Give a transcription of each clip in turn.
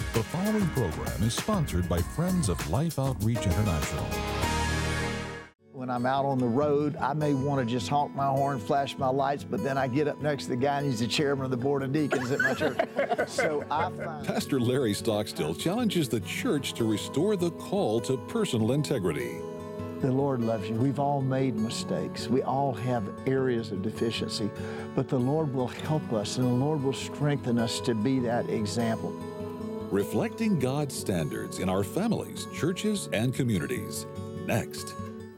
The following program is sponsored by Friends of Life Outreach International. When I'm out on the road, I may want to just honk my horn, flash my lights, but then I get up next to the guy and he's the chairman of the board of deacons at my church. So I find... Pastor Larry Stockstill challenges the church to restore the call to personal integrity. The Lord loves you. We've all made mistakes. We all have areas of deficiency, but the Lord will help us and the Lord will strengthen us to be that example. Reflecting God's standards in our families, churches, and communities. Next.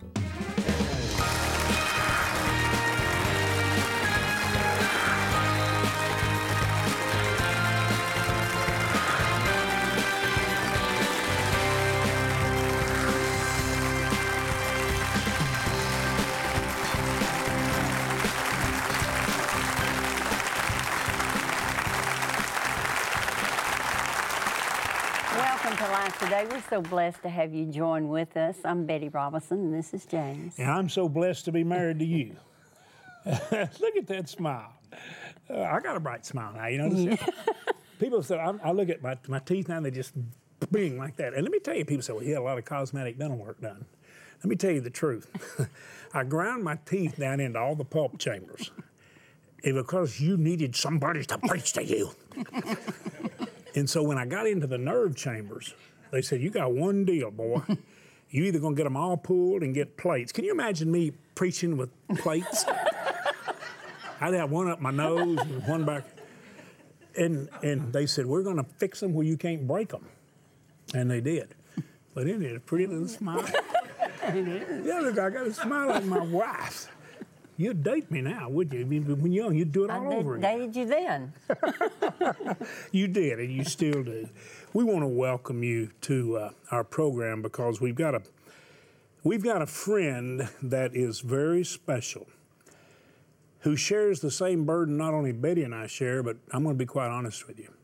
Welcome to Life Today. We're so blessed to have you join with us. I'm Betty Robinson, and this is James. And I'm so blessed to be married to you. Look at that smile. I got a bright smile now, you know. People say, I look at my teeth now, and they just bing like that. And let me tell you, people say, well, he had a lot of cosmetic dental work done. Let me tell you the truth. I ground my teeth down into all the pulp chambers. And because you needed somebody to preach to you. And so when I got into the nerve chambers, they said, you got one deal, boy. You either going to get them all pulled and get plates. Can you imagine me preaching with plates? I'd have one up my nose and one back. And they said, we're going to fix them where you can't break them. And they did. But it is a pretty little smile. Yeah, look, I got a smile like my wife. You'd date me now, would you? When you're young, you'd do it all over again. I dated you then. You did, and you still do. We want to welcome you to our program because we've got a friend that is very special, who shares the same burden not only Betty and I share, but I'm going to be quite honest with you.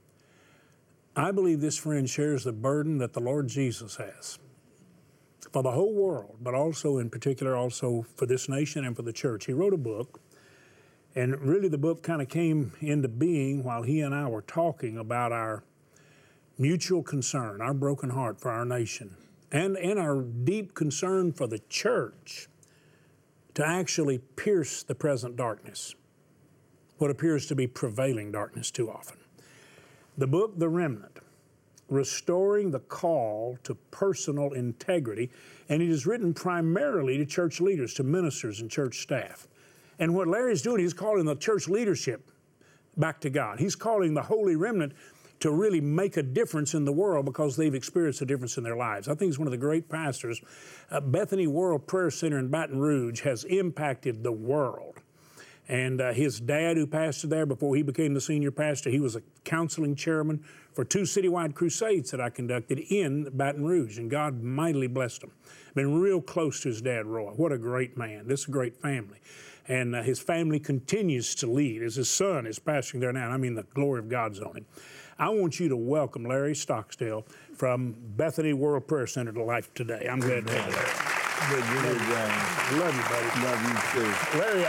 I believe this friend shares the burden that the Lord Jesus has for the whole world, but also in particular also for this nation and for the church. He wrote a book, and really the book kind of came into being while he and I were talking about our mutual concern, our broken heart for our nation, and our deep concern for the church to actually pierce the present darkness, what appears to be prevailing darkness too often. The book, The Remnant, Restoring the Call to Personal Integrity, and it is written primarily to church leaders, to ministers and church staff. And what Larry's doing, he's calling the church leadership back to God. He's calling the holy remnant to really make a difference in the world because they've experienced a difference in their lives. I think he's one of the great pastors. Bethany World Prayer Center in Baton Rouge has impacted the world. And his dad, who pastored there before he became the senior pastor, he was a counseling chairman for 2 citywide crusades that I conducted in Baton Rouge, and God mightily blessed him. Been real close to his dad, Roy. What a great man. This is a great family. And his family continues to lead as his son is pastoring there now. And I mean, the glory of God's on him. I want you to welcome Larry Stockstill from Bethany World Prayer Center to Life Today. I'm glad to have you. Good, you're good, James. Love you, buddy. Love you too. Larry,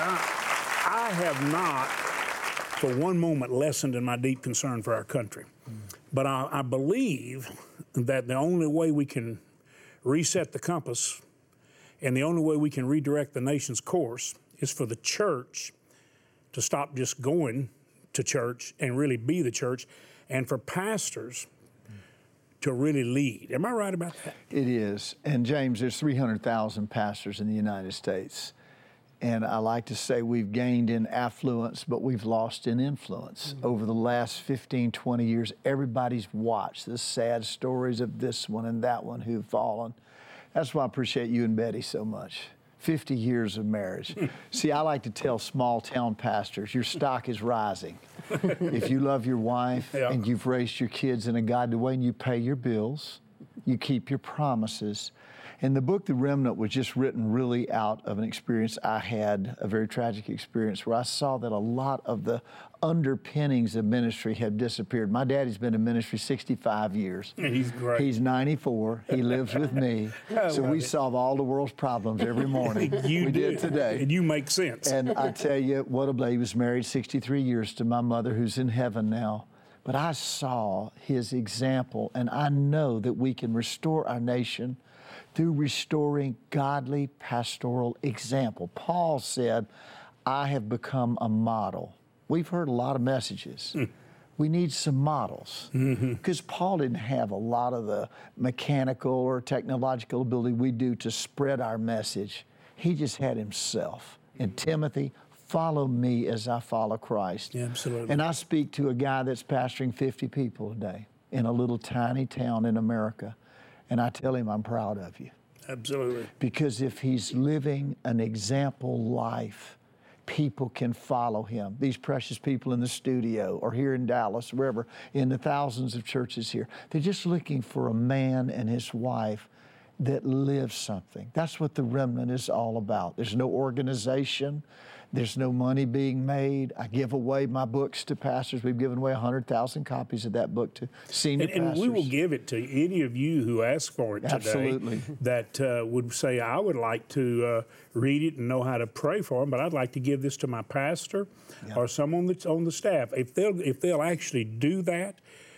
I have not for one moment lessened in my deep concern for our country. But I believe that the only way we can reset the compass and the only way we can redirect the nation's course is for the church to stop just going to church and really be the church, and for pastors to really lead. Am I right about that? It is. And James, there's 300,000 pastors in the United States. And I like to say we've gained in affluence, but we've lost in influence. Over the last 15, 20 years, everybody's watched the sad stories of this one and that one who've fallen. That's why I appreciate you and Betty so much. 50 years of marriage. See, I like to tell small town pastors, your stock is rising. If you love your wife and you've raised your kids in a godly way and you pay your bills, you keep your promises. And the book, The Remnant, was just written really out of an experience I had, a very tragic experience, where I saw that a lot of the underpinnings of ministry have disappeared. My daddy's been in ministry 65 years. He's great. He's 94. He lives with me. So we solve all the world's problems every morning. We did today. And you make sense. And I tell you, what a blessing. He was married 63 years to my mother, who's in heaven now. but I saw his example, and I know that we can restore our nation through restoring godly pastoral example. Paul said, I have become a model. We've heard a lot of messages. We need some models, because Paul didn't have a lot of the mechanical or technological ability we do to spread our message. He just had himself. And Timothy, follow me as I follow Christ. Yeah, absolutely. And I speak to a guy that's pastoring 50 people a day in a little tiny town in America, and I tell him I'm proud of you. Absolutely. Because if he's living an example life, people can follow him. These precious people in the studio or here in Dallas, wherever, in the thousands of churches here, they're just looking for a man and his wife that lives something. That's what the remnant is all about. There's no organization. There's no money being made. I give away my books to pastors. We've given away 100,000 copies of that book to senior pastors. And we will give it to any of you who ask for it today. Absolutely. That would say, I would like to read it and know how to pray for them, but I'd like to give this to my pastor or someone that's on the staff. If they'll actually do that,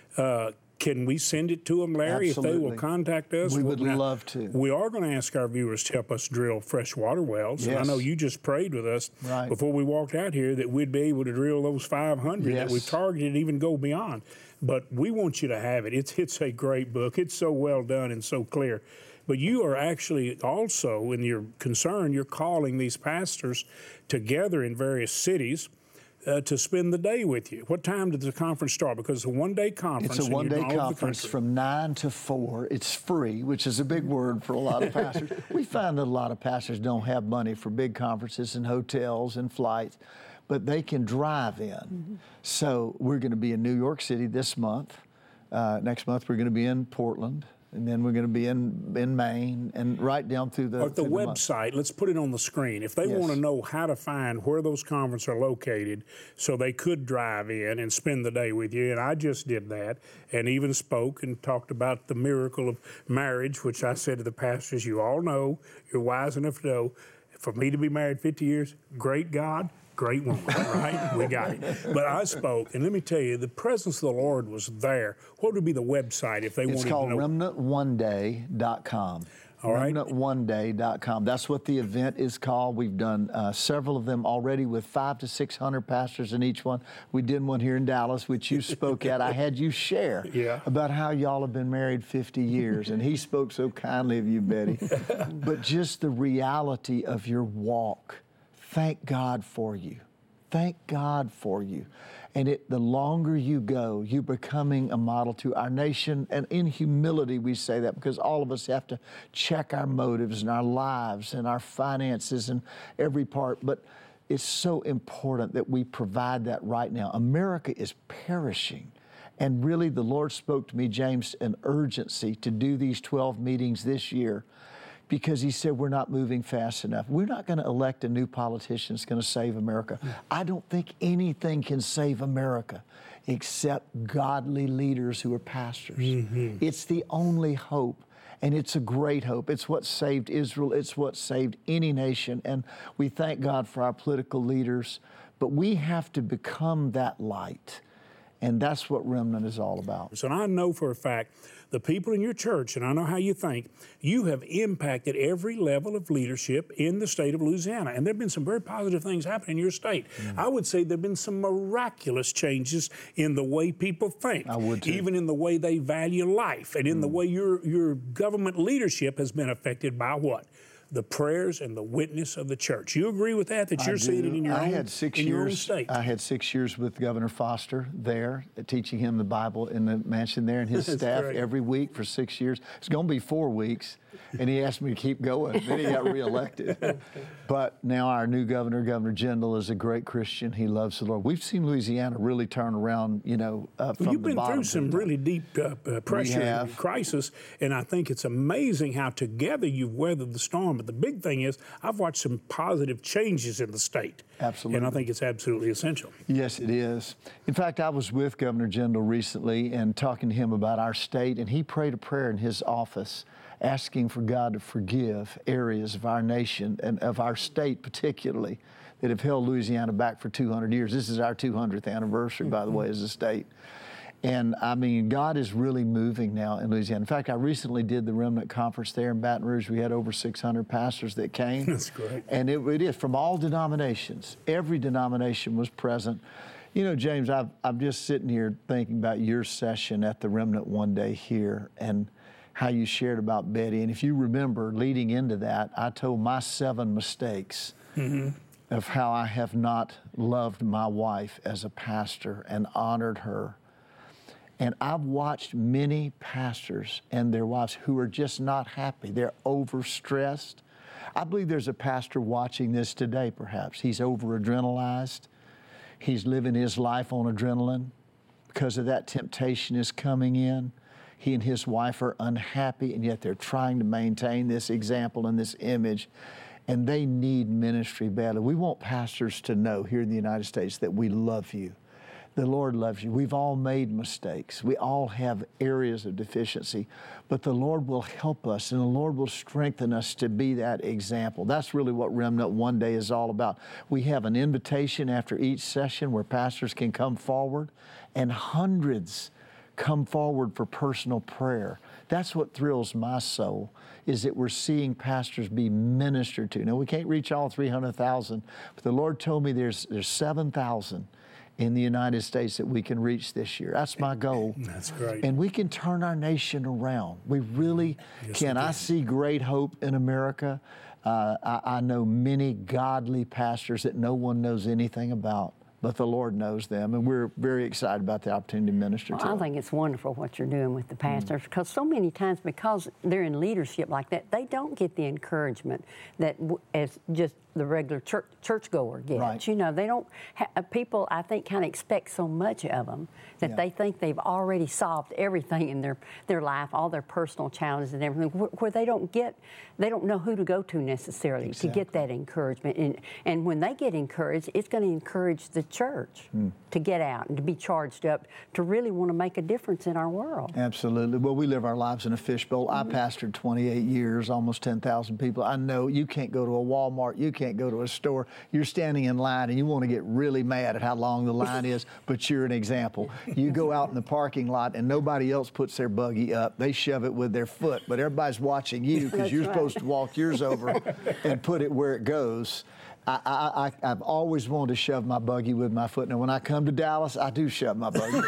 can we send it to them, Larry? Absolutely. If they will contact us? We would love to. We are going to ask our viewers to help us drill fresh water wells. Yes. And I know you just prayed with us before we walked out here that we'd be able to drill those 500 that we've targeted, even go beyond. But we want you to have it. It's a great book. It's so well done and so clear. But you are actually also, in your concern, you're calling these pastors together in various cities to spend the day with you. What time does the conference start? Because it's a one-day conference. It's a one-day conference from 9 to 4. It's free, which is a big word for a lot of pastors. We find that a lot of pastors don't have money for big conferences and hotels and flights, but they can drive in. So we're going to be in New York City this month. Next month we're going to be in Portland. And then we're going to be in Maine and right down through the website. Let's put it on the screen. If they want to know how to find where those conferences are located so they could drive in and spend the day with you, and I just did that and even spoke and talked about the miracle of marriage, which I said to the pastors, you all know, you're wise enough to know, for me to be married 50 years, great God, great woman, right? We got it. But I spoke, and let me tell you, the presence of the Lord was there. What would be the website if they wanted to know? It's called remnantoneday.com. All right. Remnantoneday.com. That's what the event is called. We've done several of them already with 500 to 600 pastors in each one. We did one here in Dallas, which you spoke at. I had you share about how y'all have been married 50 years, and he spoke so kindly of you, Betty. But just the reality of your walk. Thank God for you. Thank God for you. And the longer you go, you're becoming a model to our nation. And in humility, we say that because all of us have to check our motives and our lives and our finances and every part. But it's so important that we provide that right now. America is perishing. And really, the Lord spoke to me, James, an urgency to do these 12 meetings this year, because he said we're not moving fast enough. We're not going to elect a new politician that's going to save America. I don't think anything can save America except godly leaders who are pastors. It's the only hope, and it's a great hope. It's what saved Israel. It's what saved any nation, and we thank God for our political leaders, but we have to become that light, and that's what Remnant is all about. So I know for a fact the people in your church, and I know how you think, you have impacted every level of leadership in the state of Louisiana. And there have been some very positive things happening in your state. I would say there have been some miraculous changes in the way people think. I would too. Even in the way they value life, and in the way your government leadership has been affected by what? The prayers and the witness of the church. You agree with that? That you're seeing it in your own state? I had 6 years with Governor Foster there, teaching him the Bible in the mansion there, and his staff every week for 6 years. It's going to be 4 weeks, and he asked me to keep going. Then he got reelected. But now our new governor, Governor Jindal, is a great Christian. He loves the Lord. We've seen Louisiana really turn around, from the bottom. You've been through some really deep pressure and crisis, and I think it's amazing how together you've weathered the storm. But the big thing is, I've watched some positive changes in the state. Absolutely. And I think it's absolutely essential. Yes, it is. In fact, I was with Governor Jindal recently and talking to him about our state, and he prayed a prayer in his office asking for God to forgive areas of our nation and of our state particularly that have held Louisiana back for 200 years. This is our 200th anniversary, by the way, as a state. And I mean, God is really moving now in Louisiana. In fact, I recently did the Remnant Conference there in Baton Rouge. We had over 600 pastors that came. That's great. And it is from all denominations. Every denomination was present. You know, James, I'm just sitting here thinking about your session at the Remnant one day here and how you shared about Betty. And if you remember, leading into that, I told my 7 mistakes of how I have not loved my wife as a pastor and honored her. And I've watched many pastors and their wives who are just not happy. They're overstressed. I believe there's a pastor watching this today, perhaps. He's over-adrenalized. He's living his life on adrenaline because of that temptation is coming in. He and his wife are unhappy, and yet they're trying to maintain this example and this image, and they need ministry badly. We want pastors to know here in the United States that we love you. The Lord loves you. We've all made mistakes. We all have areas of deficiency, but the Lord will help us and the Lord will strengthen us to be that example. That's really what Remnant One Day is all about. We have an invitation after each session where pastors can come forward, and hundreds come forward for personal prayer. That's what thrills my soul, is that we're seeing pastors be ministered to. Now, we can't reach all 300,000, but the Lord told me there's 7,000 in the United States that we can reach this year. That's my goal. That's great. And we can turn our nation around. We really can. I see great hope in America. I know many godly pastors that no one knows anything about, but the Lord knows them, and we're very excited about the opportunity to minister to them. I think it's wonderful what you're doing with the pastors, because so many times, because they're in leadership like that, they don't get the encouragement that as just the regular churchgoer gets. Right. You know, they don't. People, I think, kind of expect so much of them that they think they've already solved everything in their life, all their personal challenges and everything, where they don't know who to go to necessarily to get that encouragement. And when they get encouraged, it's going to encourage the church to get out and to be charged up to really want to make a difference in our world. Absolutely. Well, we live our lives in a fishbowl. I pastored 28 years, almost 10,000 people. I know you can't go to a Walmart, you can't go to a store. You're standing in line and you want to get really mad at how long the line is, but you're an example. You go out in the parking lot and nobody else puts their buggy up. They shove it with their foot, but everybody's watching you because you're supposed to walk yours over and put it where it goes. I've always wanted to shove my buggy with my foot. Now, when I come to Dallas, I do shove my buggy.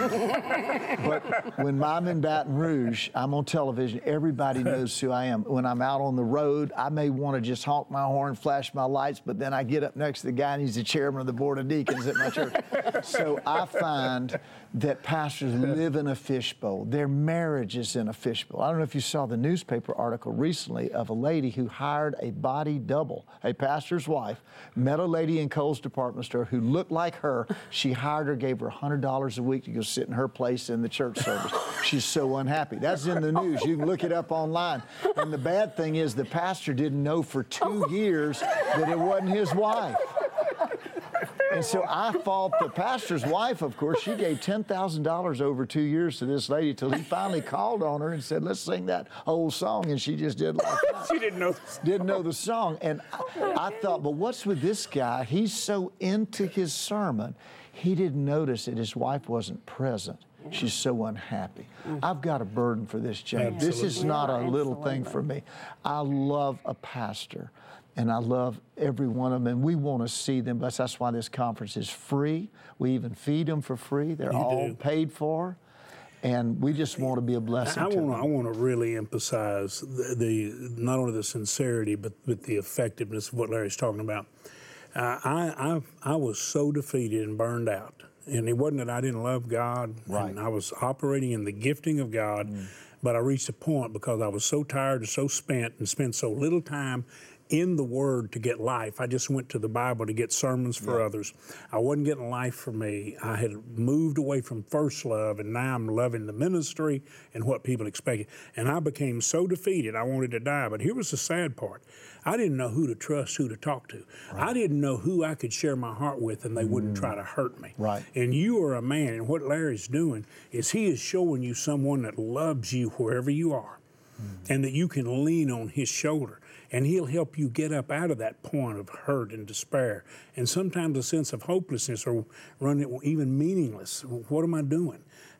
But when I'm in Baton Rouge, I'm on television, everybody knows who I am. When I'm out on the road, I may want to just honk my horn, flash my lights, but then I get up next to the guy and he's the chairman of the board of deacons at my church. So I find that pastors live in a fishbowl. Their marriage is in a fishbowl. I don't know if you saw the newspaper article recently of a lady who hired a body double, a pastor's wife, met a lady in Kohl's department store who looked like her. She hired her, gave her $100 a week to go sit in her place in the church service. She's so unhappy. That's in the news. You can look it up online. And the bad thing is the pastor didn't know for 2 years that it wasn't his wife. And so I fault the pastor's wife, of course. She gave $10,000 over 2 years to this lady till he finally called on her and said, let's sing that old song. And she just did like that. She didn't know the song. And I thought, but what's with this guy? He's so into his sermon, he didn't notice that his wife wasn't present. She's so unhappy. I've got a burden for this, James. This is not a little thing for me. I love a pastor, and I love every one of them, and we want to see them. But that's why this conference is free. We even feed them for free. They're all paid for, and we just want to be a blessing to them. I want to really emphasize the not only the sincerity, but the effectiveness of what Larry's talking about. I was so defeated and burned out. And it wasn't that I didn't love God. Right. And I was operating in the gifting of God, but I reached a point because I was so tired and so spent and spent so little time in the Word to get life. I just went to the Bible to get sermons for others. I wasn't getting life for me. I had moved away from first love, and now I'm loving the ministry and what people expected. And I became so defeated, I wanted to die. But here was the sad part. I didn't know who to trust, who to talk to. Right. I didn't know who I could share my heart with and they wouldn't try to hurt me. Right. And you are a man, and what Larry's doing is he is showing you someone that loves you wherever you are and that you can lean on his shoulder. And he'll help you get up out of that point of hurt and despair. And sometimes a sense of hopelessness or even meaningless. What am I doing?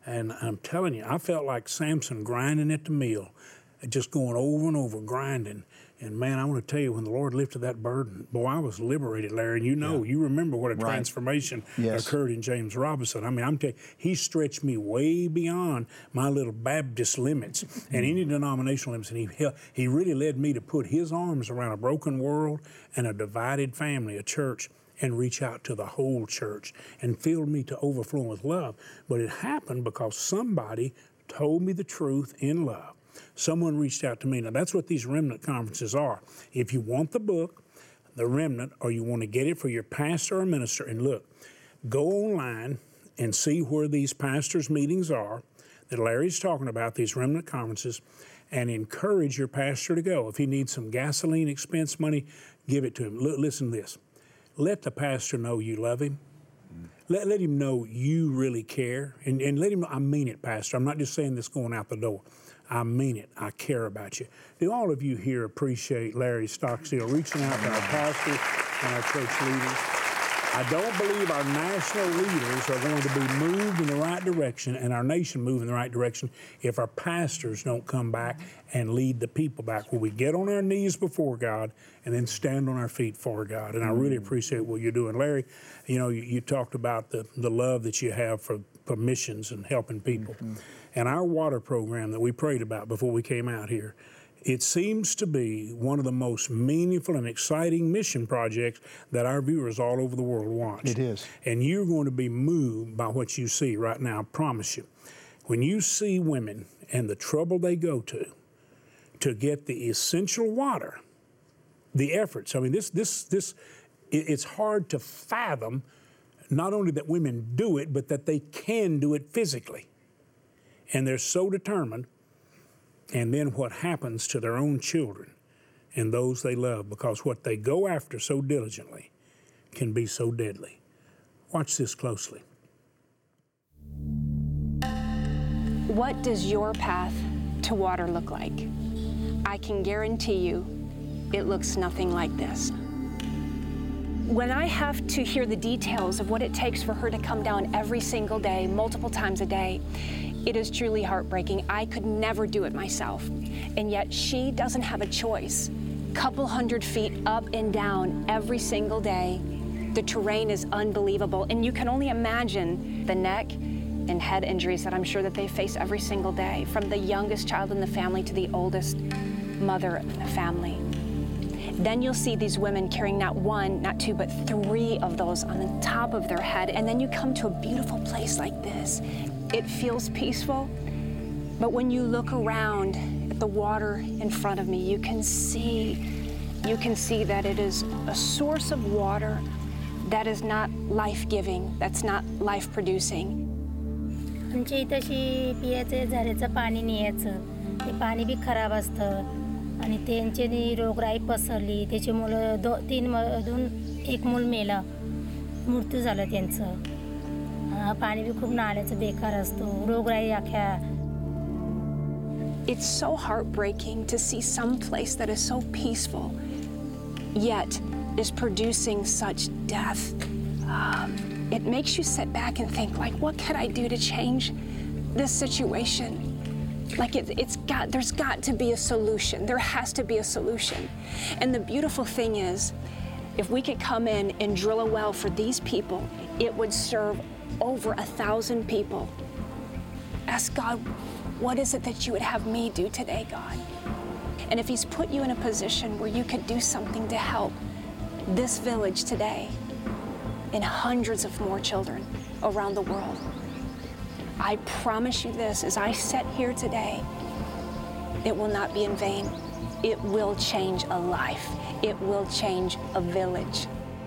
And I'm telling you, I felt like Samson grinding at the mill, just going over and over, grinding. And man, I want to tell you, when the Lord lifted that burden, boy, I was liberated, Larry. And you remember what a transformation occurred in James Robinson. I mean, I'm telling you, he stretched me way beyond my little Baptist limits and any denominational limits. And he really led me to put his arms around a broken world and a divided family, a church, and reach out to the whole church, and filled me to overflowing with love. But it happened because somebody told me the truth in love. Someone reached out to me. Now, that's what these remnant conferences are. If you want the book, The Remnant, or you want to get it for your pastor or minister, and look, go online and see where these pastors' meetings are that Larry's talking about, these remnant conferences, and encourage your pastor to go. If he needs some gasoline expense money, give it to him. Listen to this. Let the pastor know you love him. Let him know you really care. And let him know, I mean it, Pastor. I'm not just saying this going out the door. I mean it. I care about you. Do all of you here appreciate Larry Stockstill reaching out to our pastors and our church leaders? I don't believe our national leaders are going to be moved in the right direction and our nation move in the right direction if our pastors don't come back and lead the people back, where we get on our knees before God and then stand on our feet for God. And I really appreciate what you're doing. Larry, you talked about the love that you have for missions and helping people. And our water program that we prayed about before we came out here, it seems to be one of the most meaningful and exciting mission projects that our viewers all over the world watch. It is. And you're going to be moved by what you see right now, I promise you. When you see women and the trouble they go to get the essential water, the efforts, I mean, it's hard to fathom not only that women do it, but that they can do it physically. And they're so determined. And then what happens to their own children and those they love, because what they go after so diligently can be so deadly. Watch this closely. What does your path to water look like? I can guarantee you it looks nothing like this. When I have to hear the details of what it takes for her to come down every single day, multiple times a day, it is truly heartbreaking. I could never do it myself. And yet she doesn't have a choice. Couple hundred feet up and down every single day. The terrain is unbelievable. And you can only imagine the neck and head injuries that I'm sure that they face every single day, from the youngest child in the family to the oldest mother in the family. Then you'll see these women carrying not one, not two, but 3 of those on the top of their head. And then you come to a beautiful place like this. It feels peaceful, but when you look around at the water in front of me, you can see that it is a source of water that is not life-giving, that's not life-producing. आमच्या इथं पियाचं झऱ्याचं पाणी न्यायचं, ते पाणी B खराब असतं आणि त्यांच्यानी रोगराई पसरली. त्याची मुलं 3 मधून 1 मूल मेला, मृत्यू झाला त्यांचं. पाणी बी खूप नाल्याचं बेकार असतो, रोगराई अख्या. It's so heartbreaking to see some place that is so peaceful, yet is producing such death. It makes you sit back and think, like, what could I do to change this situation? Like, there's got to be a solution. There has to be a solution. And the beautiful thing is, if we could come in and drill a well for these people, it would serve over 1,000 people. Ask God, what is it that you would have me do today, God? And if He's put you in a position where you could do something to help this village today and hundreds of more children around the world, I promise you this, as I sit here today, it will not be in vain. It will change a life. It will change a village.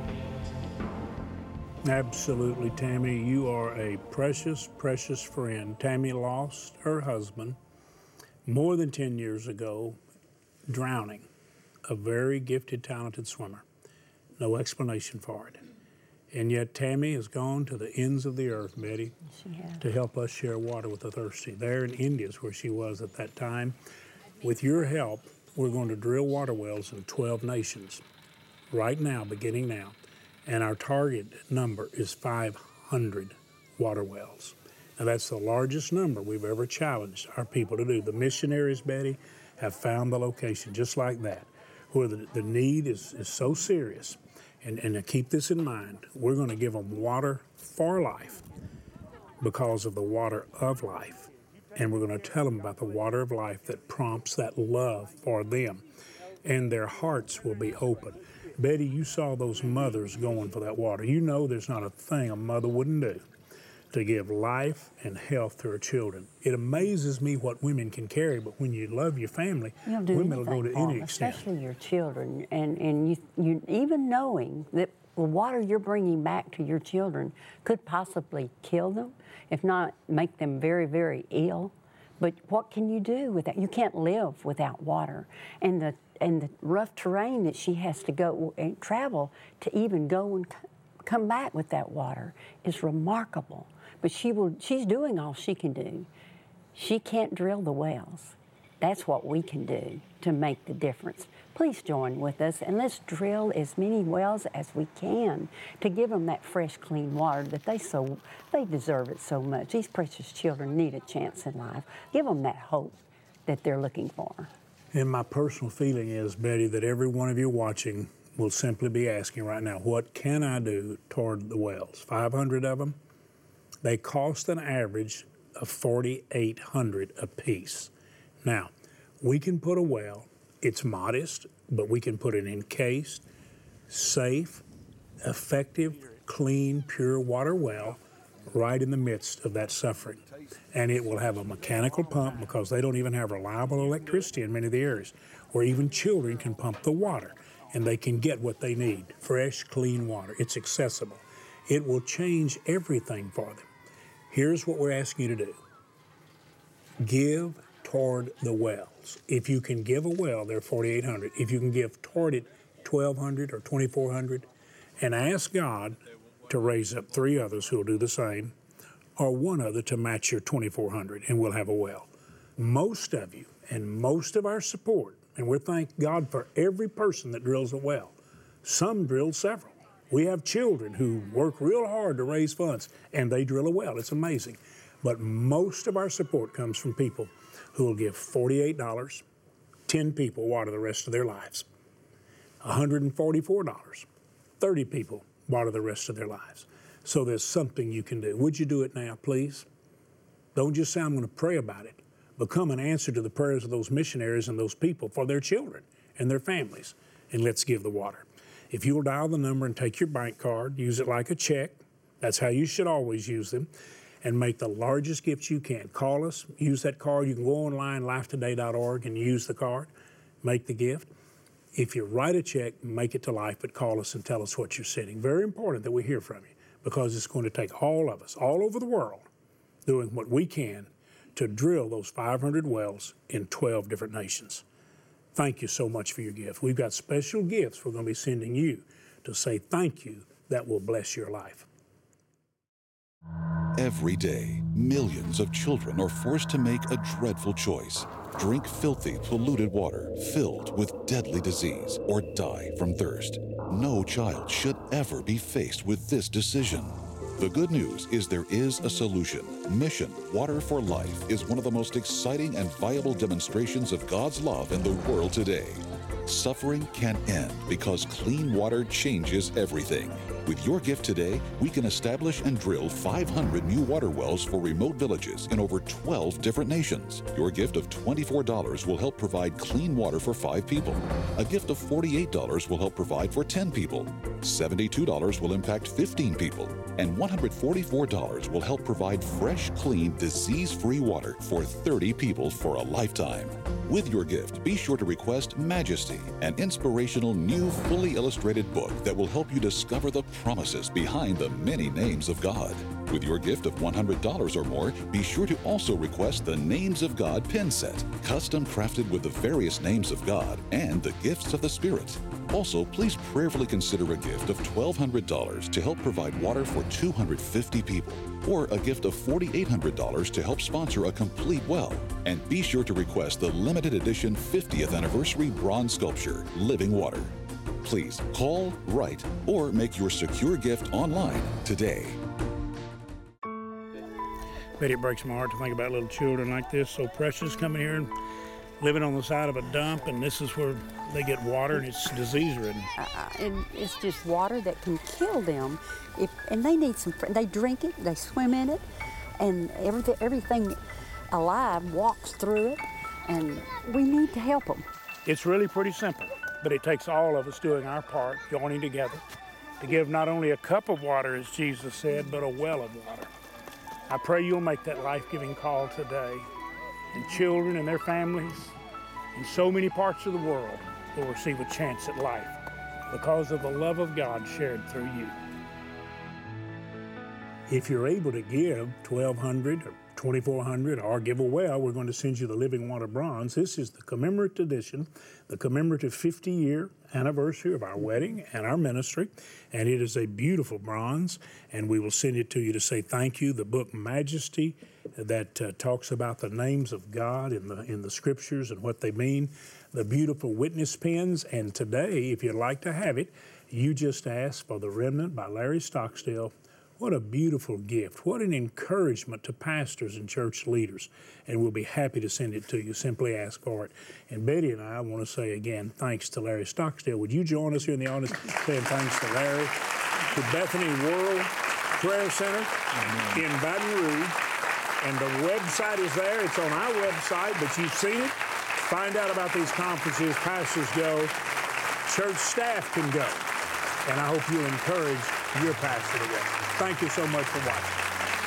Absolutely, Tammy. You are a precious, precious friend. Tammy lost her husband more than 10 years ago, drowning, a very gifted, talented swimmer. No explanation for it. And yet Tammy has gone to the ends of the earth, Betty, to help us share water with the thirsty. There in India is where she was at that time. With your help, we're going to drill water wells in 12 nations right now, beginning now. And our target number is 500 water wells. Now, that's the largest number we've ever challenged our people to do. The missionaries, Betty, have found the location just like that, where the need is so serious. And to keep this in mind, we're going to give them water for life because of the water of life. And we're going to tell them about the water of life that prompts that love for them. And their hearts will be open. Betty, you saw those mothers going for that water. You know there's not a thing a mother wouldn't do to give life and health to her children. It amazes me what women can carry, but when you love your family, women will go to any extent. Especially your children, and you even knowing that the water you're bringing back to your children could possibly kill them, if not make them very, very ill. But what can you do with that? You can't live without water. And the rough terrain that she has to go and travel to even go and come back with that water is remarkable. But she's doing all she can do. She can't drill the wells. That's what we can do to make the difference. Please join with us and let's drill as many wells as we can to give them that fresh, clean water that they deserve it so much. These precious children need a chance in life. Give them that hope that they're looking for. And my personal feeling is, Betty, that every one of you watching will simply be asking right now, what can I do toward the wells? 500 of them. They cost an average of $4,800 apiece. Now, we can put a well. It's modest, but we can put an encased, safe, effective, clean, pure water well right in the midst of that suffering. And it will have a mechanical pump because they don't even have reliable electricity in many of the areas, where even children can pump the water and they can get what they need, fresh, clean water. It's accessible. It will change everything for them. Here's what we're asking you to do. Give toward the wells. If you can give a well, they're $4,800. If you can give toward it $1,200 or $2,400, and ask God to raise up 3 others who will do the same, or 1 other to match your $2,400, and we'll have a well. Most of you and most of our support, and we thank God for every person that drills a well. Some drill several. We have children who work real hard to raise funds, and they drill a well. It's amazing. But most of our support comes from people who will give $48, 10 people water the rest of their lives. $144, 30 people water the rest of their lives. So there's something you can do. Would you do it now, please? Don't just say, I'm going to pray about it. Become an answer to the prayers of those missionaries and those people for their children and their families. And let's give the water. If you'll dial the number and take your bank card, use it like a check. That's how you should always use them. And make the largest gifts you can. Call us, use that card. You can go online, lifetoday.org, and use the card. Make the gift. If you write a check, make it to Life, but call us and tell us what you're sending. Very important that we hear from you, because it's going to take all of us, all over the world, doing what we can to drill those 500 wells in 12 different nations. Thank you so much for your gift. We've got special gifts we're going to be sending you to say thank you that will bless your life. Every day, millions of children are forced to make a dreadful choice. Drink filthy, polluted water filled with deadly disease or die from thirst. No child should ever be faced with this decision. The good news is there is a solution. Mission Water for Life is one of the most exciting and viable demonstrations of God's love in the world today. Suffering can end because clean water changes everything. With your gift today, we can establish and drill 500 new water wells for remote villages in over 12 different nations. Your gift of $24 will help provide clean water for 5 people. A gift of $48 will help provide for 10 people. $72 will impact 15 people. And $144 will help provide fresh, clean, disease-free water for 30 people for a lifetime. With your gift, be sure to request Majesty, an inspirational new fully illustrated book that will help you discover the promises behind the many names of God. With your gift of $100 or more, be sure to also request the Names of God pin set, custom crafted with the various names of God and the gifts of the Spirit. Also, please prayerfully consider a gift of $1,200 to help provide water for 250 people, or a gift of $4,800 to help sponsor a complete well. And be sure to request the limited edition 50th anniversary bronze sculpture, Living Water. Please call, write, or make your secure gift online today. Betty, it breaks my heart to think about little children like this, so precious, coming here and living on the side of a dump, and this is where they get water, and it's disease-ridden. And it's just water that can kill them. And they need they drink it, they swim in it, and everything alive walks through it, and we need to help them. It's really pretty simple, but it takes all of us doing our part, joining together, to give not only a cup of water, as Jesus said, but a well of water. I pray you'll make that life-giving call today, and children and their families in so many parts of the world will receive a chance at life because of the love of God shared through you. If you're able to give $1,200 or $2,400 or give a well, we're going to send you the Living Water Bronze. This is the commemorative edition, the commemorative 50-year anniversary of our wedding and our ministry, and it is a beautiful bronze, and we will send it to you to say thank you. The book Majesty that talks about the names of God in the scriptures and what they mean, the beautiful witness pens, and today, if you'd like to have it, you just ask for The Remnant by Larry Stockstill. What a beautiful gift. What an encouragement to pastors and church leaders. And we'll be happy to send it to you. Simply ask for it. And Betty and I want to say again, thanks to Larry Stockstill. Would you join us here in the audience saying thanks to Larry, to Bethany World Prayer Center in Baton Rouge. And the website is there. It's on our website, but you've seen it. Find out about these conferences. Pastors go. Church staff can go. And I hope you'll encourage your pastor to go. Thank you so much for watching.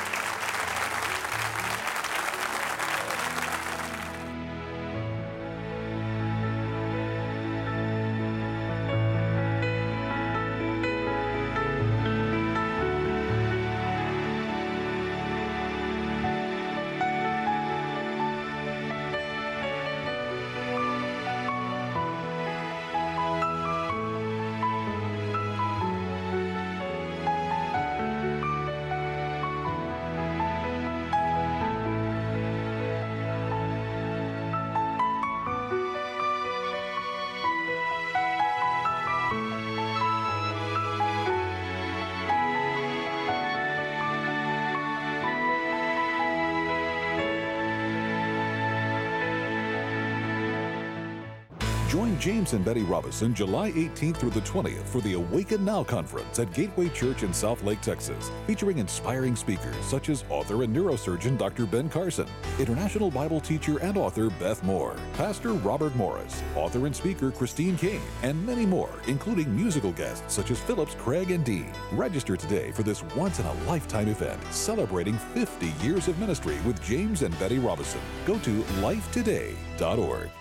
Join James and Betty Robison July 18th through the 20th for the Awaken Now Conference at Gateway Church in Southlake, Texas, featuring inspiring speakers such as author and neurosurgeon Dr. Ben Carson, international Bible teacher and author Beth Moore, Pastor Robert Morris, author and speaker Christine King, and many more, including musical guests such as Phillips, Craig, and Dean. Register today for this once-in-a-lifetime event celebrating 50 years of ministry with James and Betty Robison. Go to lifetoday.org.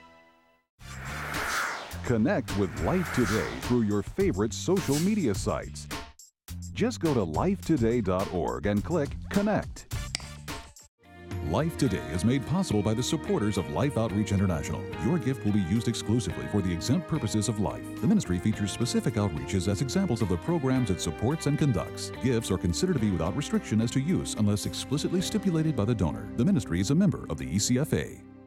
Connect with Life Today through your favorite social media sites. Just go to lifetoday.org and click Connect. Life Today is made possible by the supporters of Life Outreach International. Your gift will be used exclusively for the exempt purposes of life. The ministry features specific outreaches as examples of the programs it supports and conducts. Gifts are considered to be without restriction as to use unless explicitly stipulated by the donor. The ministry is a member of the ECFA.